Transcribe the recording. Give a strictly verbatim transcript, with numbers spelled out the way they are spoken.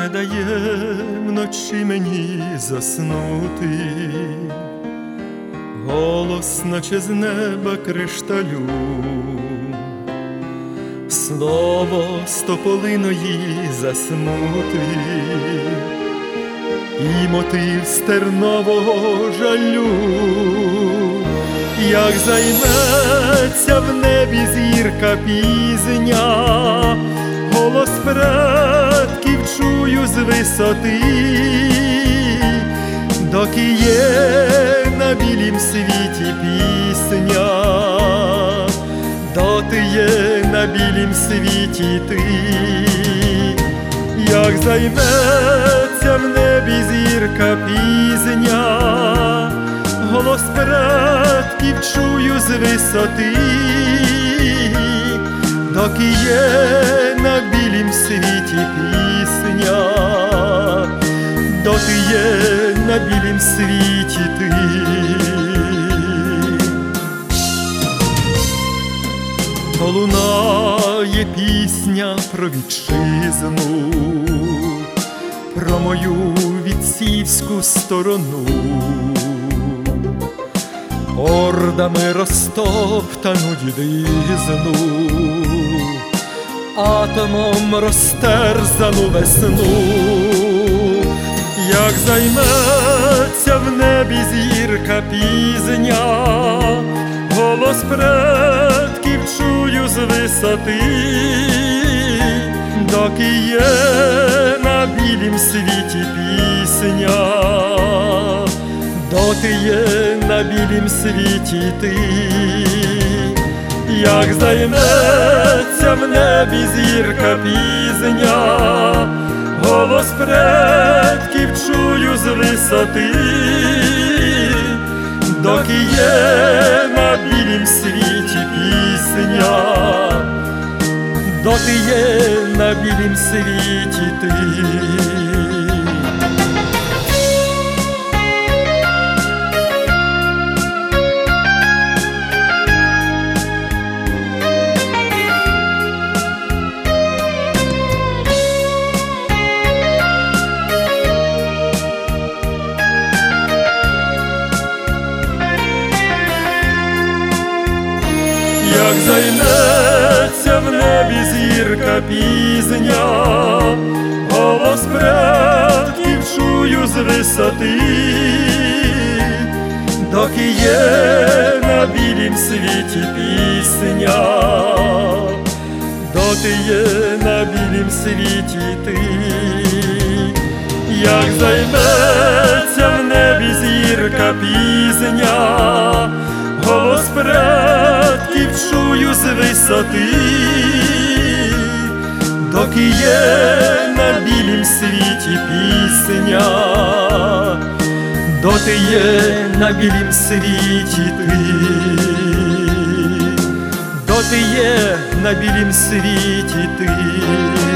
не дає вночі мені заснути, голос, наче з неба кришталю, слово з тополиної засмути, і мотив з тернового жалю. Як займеться в небі зірка пізня, голос предків чую з висоти, доки є на білім світі пісня, доти є на білім світі ти. Як займеться в небі зірка пізня, голос предків чую з висоти, доки є на білім світі пісня, доти є на білім світі ти. То лунає пісня про вітчизну, про мою вітцівську сторону, ордами розтоптану дідизну, атомом розтерзану весну. Як займеться в небі зірка пізня, голос предків чую з висоти, доки є на білім світі пісня, доти є на білім світі ти. Як займеться в небі зірка пізня, голос предків чую з висоти, доки є на білім світі пісня, доти є на білім світі ти. Як займеться в небі зірка пізня, голос предків чую з висоти, доки є на білім світі пісня, доти є на білім світі ти. Як займеться в небі зірка пізня, голос предків чую з висоти, доки є на білім світі пісня, доти є на білім світі ти, доти є на білім світі ти.